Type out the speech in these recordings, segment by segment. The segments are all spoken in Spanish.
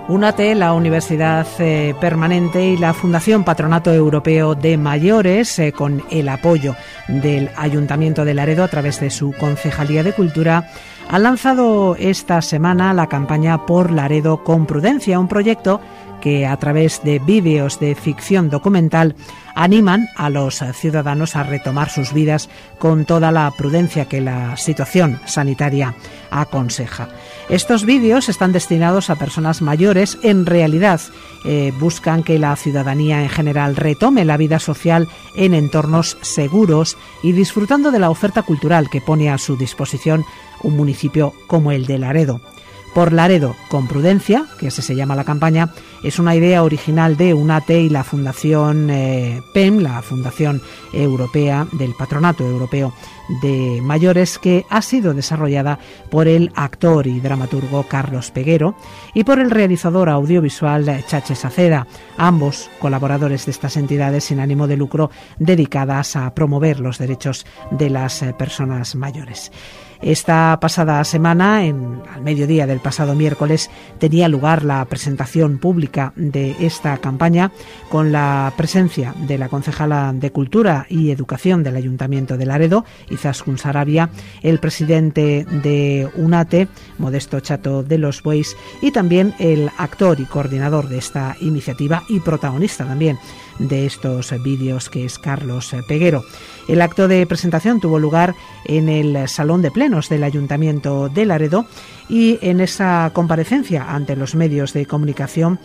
UNATE, la Universidad Permanente y la Fundación Patronato Europeo de Mayores, con el apoyo del Ayuntamiento de Laredo a través de su Concejalía de Cultura, han lanzado esta semana la campaña Por Laredo con Prudencia, un proyecto que a través de vídeos de ficción documental animan a los ciudadanos a retomar sus vidas con toda la prudencia que la situación sanitaria aconseja. Estos vídeos están destinados a personas mayores. En realidad buscan que la ciudadanía en general retome la vida social en entornos seguros y disfrutando de la oferta cultural que pone a su disposición un municipio como el de Laredo. Por Laredo con Prudencia, que así se llama la campaña, es una idea original de UNATE y la Fundación PEM, la Fundación Europea del Patronato Europeo de Mayores, que ha sido desarrollada por el actor y dramaturgo Carlos Peguero y por el realizador audiovisual Chache Saceda, ambos colaboradores de estas entidades sin ánimo de lucro dedicadas a promover los derechos de las personas mayores. Esta pasada semana, al mediodía del pasado miércoles, tenía lugar la presentación pública de esta campaña con la presencia de la concejala de Cultura y Educación del Ayuntamiento de Laredo, Izaskun Sarabia, el presidente de UNATE, Modesto Chato de los Bueis, y también el actor y coordinador de esta iniciativa y protagonista también de estos vídeos, que es Carlos Peguero. El acto de presentación tuvo lugar en el Salón de Plenos del Ayuntamiento de Laredo y en esa comparecencia ante los medios de comunicación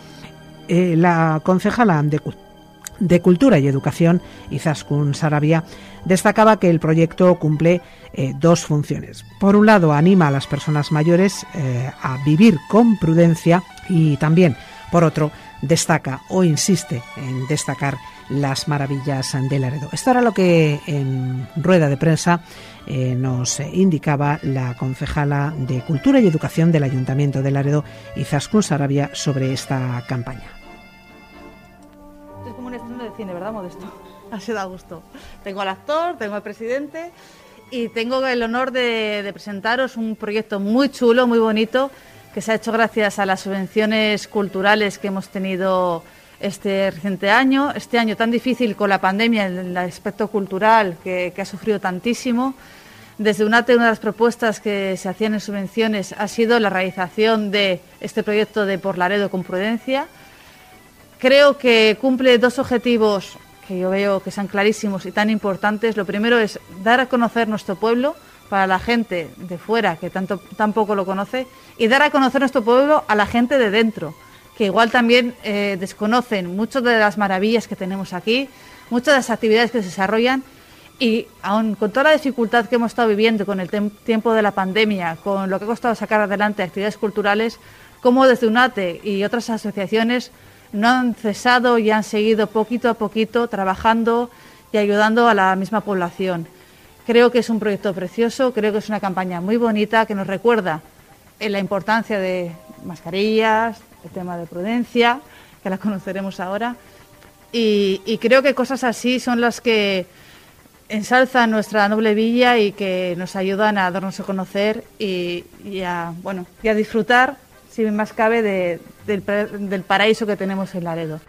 la concejala de Cultura y Educación, Izaskun Sarabia, destacaba que el proyecto cumple dos funciones. Por un lado, anima a las personas mayores a vivir con prudencia y también, por otro, destaca o insiste en destacar las maravillas de Laredo. Esto era lo que en rueda de prensa nos indicaba la concejala de Cultura y Educación del Ayuntamiento de Laredo, Izaskun Sarabia, sobre esta campaña. Es como un estreno de cine, ¿verdad, Modesto? Así da gusto. Tengo al actor, tengo al presidente y tengo el honor de presentaros un proyecto muy chulo, muy bonito, que se ha hecho gracias a las subvenciones culturales que hemos tenido este reciente año, este año tan difícil con la pandemia, el aspecto cultural que ha sufrido tantísimo. Desde UNATE, una de las propuestas que se hacían en subvenciones ha sido la realización de este proyecto de Por Laredo con Prudencia. Creo que cumple dos objetivos que yo veo que son clarísimos y tan importantes. Lo primero es dar a conocer nuestro pueblo para la gente de fuera que tampoco lo conoce, y dar a conocer nuestro pueblo a la gente de dentro, que igual también desconocen muchas de las maravillas que tenemos aquí, muchas de las actividades que se desarrollan, y aun con toda la dificultad que hemos estado viviendo con el tiempo de la pandemia, con lo que ha costado sacar adelante actividades culturales, como desde UNATE y otras asociaciones no han cesado y han seguido poquito a poquito trabajando y ayudando a la misma población. Creo que es un proyecto precioso, creo que es una campaña muy bonita que nos recuerda la importancia de mascarillas, el tema de prudencia, que la conoceremos ahora, y creo que cosas así son las que ensalzan nuestra noble villa y que nos ayudan a darnos a conocer y a disfrutar, si más cabe, del paraíso que tenemos en Laredo.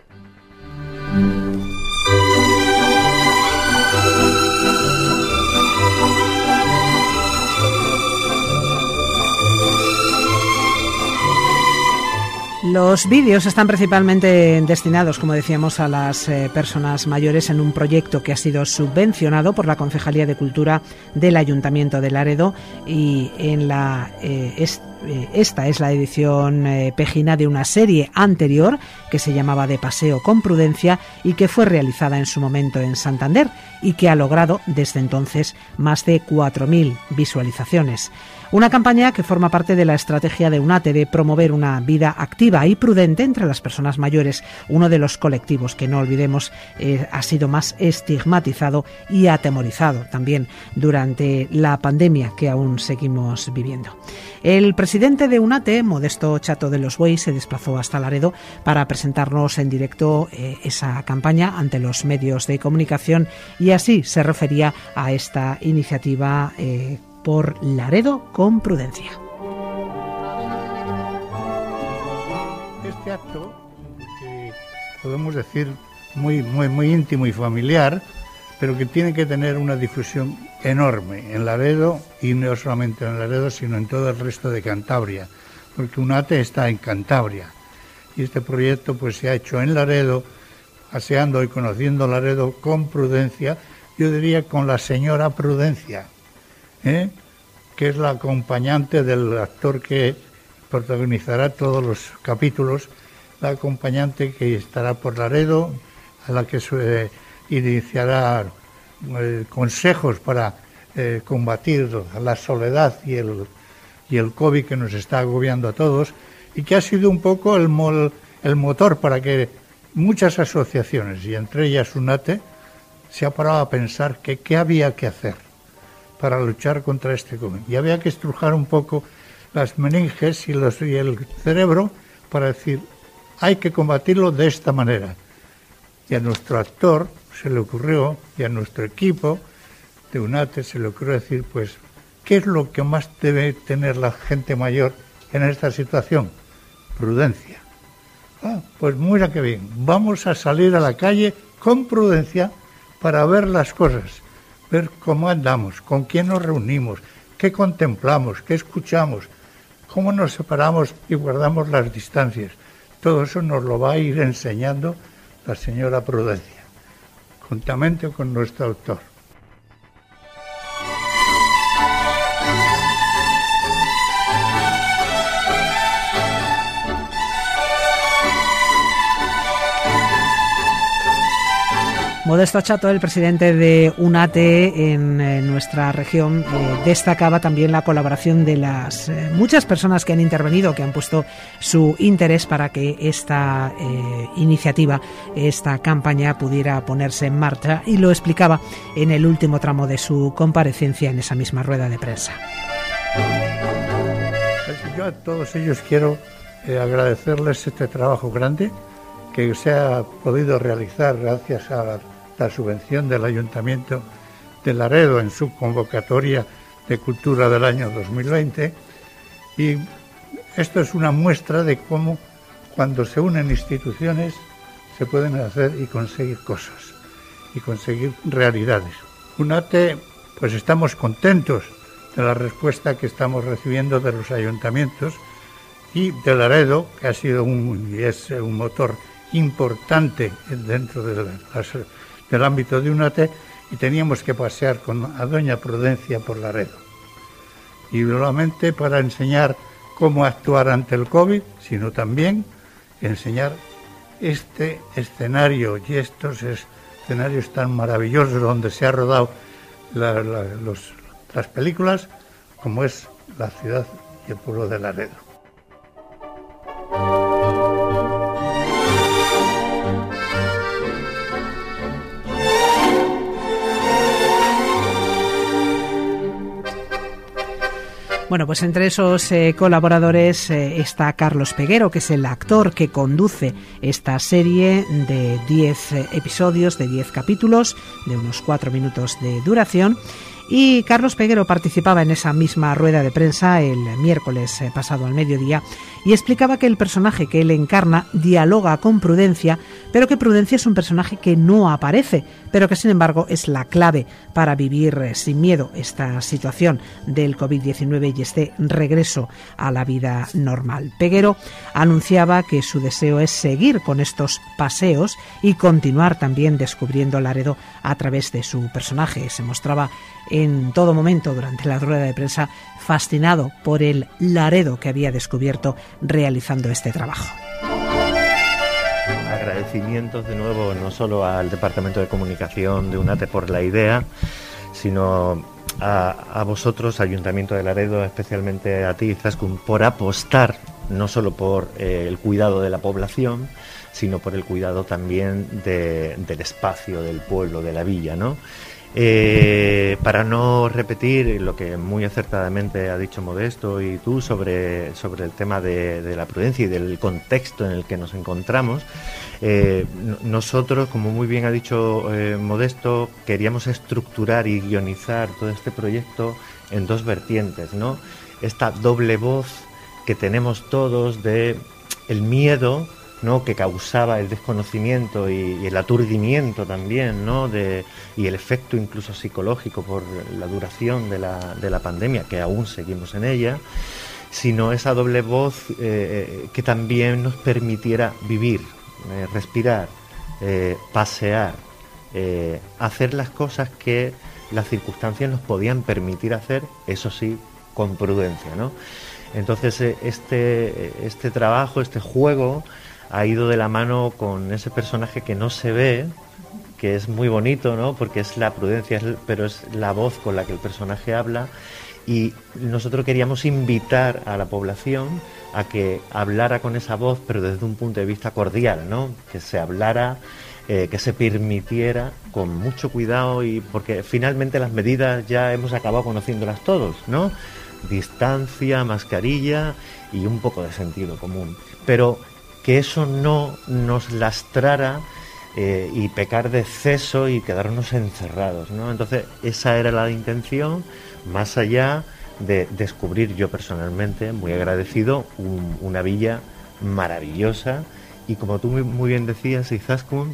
Los vídeos están principalmente destinados, como decíamos, a las personas mayores en un proyecto que ha sido subvencionado por la Concejalía de Cultura del Ayuntamiento de Laredo, y esta es la edición pejina de una serie anterior que se llamaba De Paseo con Prudencia y que fue realizada en su momento en Santander y que ha logrado desde entonces más de 4.000 visualizaciones. Una campaña que forma parte de la estrategia de UNATE de promover una vida activa y prudente entre las personas mayores, uno de los colectivos que, no olvidemos, ha sido más estigmatizado y atemorizado también durante la pandemia que aún seguimos viviendo. El presidente de UNATE, Modesto Chato de los Bueis, se desplazó hasta Laredo para presentarnos en directo esa campaña ante los medios de comunicación, y así se refería a esta iniciativa Por Laredo con Prudencia. Este podemos decir, muy íntimo y familiar, pero que tiene que tener una difusión enorme en Laredo, y no solamente en Laredo, sino en todo el resto de Cantabria, porque UNATE está en Cantabria. Y este proyecto pues se ha hecho en Laredo, paseando y conociendo Laredo con Prudencia, yo diría con la señora Prudencia, que es la acompañante del actor que protagonizará todos los capítulos, la acompañante que estará por Laredo, a la que se iniciará consejos para combatir la soledad y el COVID que nos está agobiando a todos, y que ha sido un poco el motor para que muchas asociaciones, y entre ellas UNATE, se ha parado a pensar que qué había que hacer para luchar contra este COVID. Y había que estrujar un poco las meninges y el cerebro para decir, hay que combatirlo de esta manera. Y a nuestro actor se le ocurrió, y a nuestro equipo de UNATE se le ocurrió decir, pues, ¿qué es lo que más debe tener la gente mayor en esta situación? Prudencia. Pues mira qué bien, vamos a salir a la calle con prudencia para ver las cosas, ver cómo andamos, con quién nos reunimos, qué contemplamos, qué escuchamos, cómo nos separamos y guardamos las distancias. Todo eso nos lo va a ir enseñando la señora Prudencia, juntamente con nuestro autor. Modesto Chato, el presidente de UNATE en nuestra región, destacaba también la colaboración de las muchas personas que han intervenido, que han puesto su interés para que esta iniciativa, esta campaña pudiera ponerse en marcha, y lo explicaba en el último tramo de su comparecencia en esa misma rueda de prensa. Yo a todos ellos quiero agradecerles este trabajo grande que se ha podido realizar gracias a la subvención del Ayuntamiento de Laredo en su convocatoria de Cultura del año 2020, y esto es una muestra de cómo cuando se unen instituciones se pueden hacer y conseguir cosas y conseguir realidades. UNATE, pues estamos contentos de la respuesta que estamos recibiendo de los ayuntamientos y de Laredo, que ha sido y es un motor importante dentro del ámbito de UNATE, y teníamos que pasear a doña Prudencia por Laredo. Y no solamente para enseñar cómo actuar ante el COVID, sino también enseñar este escenario y estos escenarios tan maravillosos donde se ha rodado las películas, como es la ciudad y el pueblo de Laredo. Bueno, pues entre esos colaboradores está Carlos Peguero, que es el actor que conduce esta serie de 10 episodios, de 10 capítulos, de unos 4 minutos de duración. Y Carlos Peguero participaba en esa misma rueda de prensa el miércoles pasado al mediodía y explicaba que el personaje que él encarna dialoga con Prudencia, pero que Prudencia es un personaje que no aparece, pero que sin embargo es la clave para vivir sin miedo esta situación del COVID-19 y este regreso a la vida normal. Peguero anunciaba que su deseo es seguir con estos paseos y continuar también descubriendo Laredo a través de su personaje. Se mostraba en todo momento durante la rueda de prensa fascinado por el Laredo que había descubierto realizando este trabajo. Agradecimientos de nuevo no solo al Departamento de Comunicación de UNATE por la idea, sino a vosotros, Ayuntamiento de Laredo, especialmente a ti, Izaskun, por apostar no solo por el cuidado de la población, sino por el cuidado también del espacio, del pueblo, de la villa, ¿no? Para no repetir lo que muy acertadamente ha dicho Modesto y tú sobre el tema de la prudencia y del contexto en el que nos encontramos, nosotros, como muy bien ha dicho Modesto, queríamos estructurar y guionizar todo este proyecto en dos vertientes, ¿no? Esta doble voz que tenemos todos de el miedo ¿no?, que causaba el desconocimiento y el aturdimiento también, ¿no?, y el efecto incluso psicológico por la duración de la pandemia, que aún seguimos en ella, sino esa doble voz que también nos permitiera vivir, respirar, pasear, hacer las cosas que las circunstancias nos podían permitir hacer, eso sí, con prudencia, ¿no? Entonces este trabajo, este juego, ha ido de la mano con ese personaje que no se ve, que es muy bonito, ¿no?, porque es la prudencia, pero es la voz con la que el personaje habla, y nosotros queríamos invitar a la población a que hablara con esa voz, pero desde un punto de vista cordial, ¿no?, que se hablara, que se permitiera con mucho cuidado, y porque finalmente las medidas ya hemos acabado conociéndolas todos, ¿no?, distancia, mascarilla y un poco de sentido común, pero que eso no nos lastrara y pecar de exceso y quedarnos encerrados, ¿no? Entonces esa era la intención, más allá de descubrir yo personalmente, muy agradecido, una villa maravillosa, y como tú muy bien decías, Izaskun,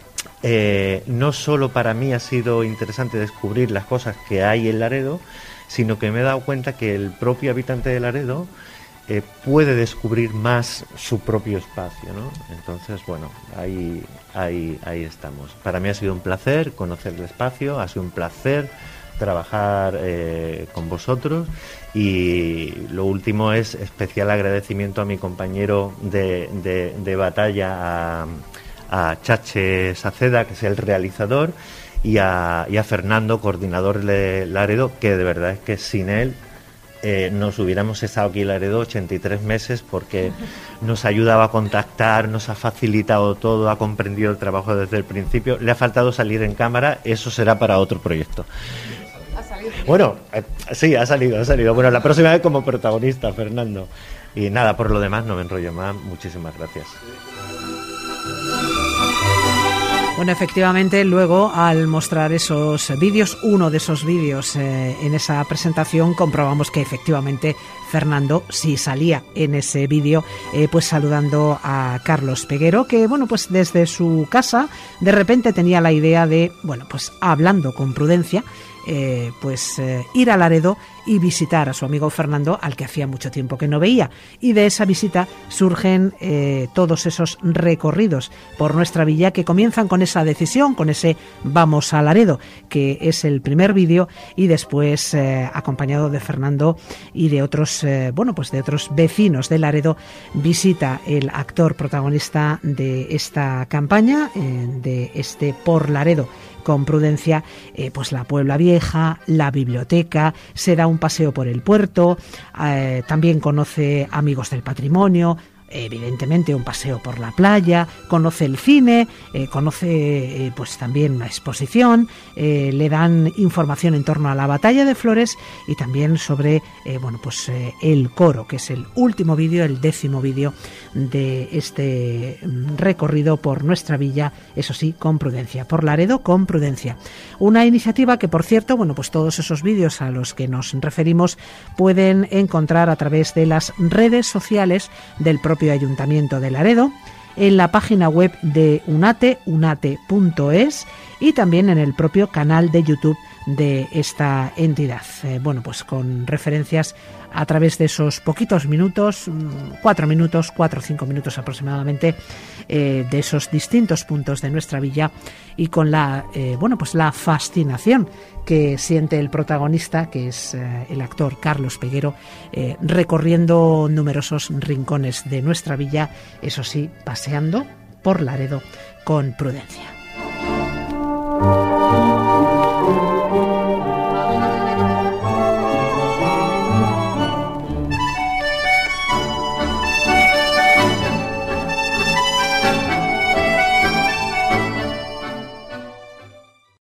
no solo para mí ha sido interesante descubrir las cosas que hay en Laredo, sino que me he dado cuenta que el propio habitante de Laredo puede descubrir más su propio espacio, ¿no? Entonces, bueno, ahí estamos. Para mí ha sido un placer conocer el espacio, ha sido un placer trabajar con vosotros, y lo último es especial agradecimiento a mi compañero de batalla, a Chache Saceda, que es el realizador, y a Fernando, coordinador de Laredo, que de verdad es que sin él nos hubiéramos estado aquí en Laredo 83 meses, porque nos ayudaba a contactar, nos ha facilitado todo, ha comprendido el trabajo desde el principio. Le ha faltado salir en cámara, eso será para otro proyecto. Bueno, sí, ha salido. Bueno, la próxima vez como protagonista, Fernando. Y nada, por lo demás no me enrollo más. Muchísimas gracias. Bueno, efectivamente, luego al mostrar esos vídeos, uno de esos vídeos en esa presentación, comprobamos que efectivamente Fernando sí salía en ese vídeo, pues saludando a Carlos Peguero, que bueno, pues desde su casa de repente tenía la idea de, bueno, pues hablando con prudencia, ir a Laredo y visitar a su amigo Fernando, al que hacía mucho tiempo que no veía, y de esa visita surgen todos esos recorridos por nuestra villa, que comienzan con esa decisión, con ese vamos a Laredo, que es el primer vídeo, y después acompañado de Fernando y de otros de otros vecinos de Laredo, visita el actor protagonista de esta campaña, de este Por Laredo con Prudencia, pues la Puebla Vieja, la biblioteca, se da un paseo por el puerto, también conoce amigos del patrimonio, evidentemente un paseo por la playa, conoce el cine, conoce pues también una exposición, le dan información en torno a la Batalla de Flores, y también sobre el coro, que es el último vídeo, el 10º vídeo de este recorrido por nuestra villa, eso sí, con prudencia, por Laredo con prudencia. Una iniciativa que, por cierto, pues todos esos vídeos a los que nos referimos pueden encontrar a través de las redes sociales del propio Ayuntamiento de Laredo, en la página web de UNATE, unate.es, y también en el propio canal de YouTube de esta entidad. Pues con referencias a través de esos poquitos minutos, 4 o 5 minutos aproximadamente, de esos distintos puntos de nuestra villa, y con la fascinación que siente el protagonista, que es el actor Carlos Peguero, recorriendo numerosos rincones de nuestra villa, eso sí, paseando por Laredo con prudencia.